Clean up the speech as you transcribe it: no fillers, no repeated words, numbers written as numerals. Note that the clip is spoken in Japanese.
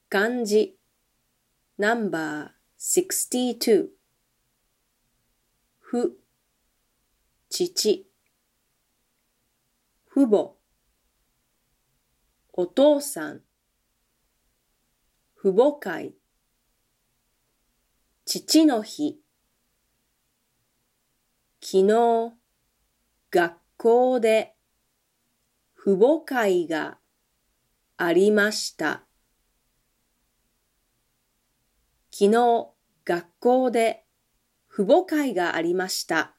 漢字 No.62 父、父、父母、お父さん、父母会、父の日、昨日、学校で父母会がありました。昨日、学校で父母会がありました。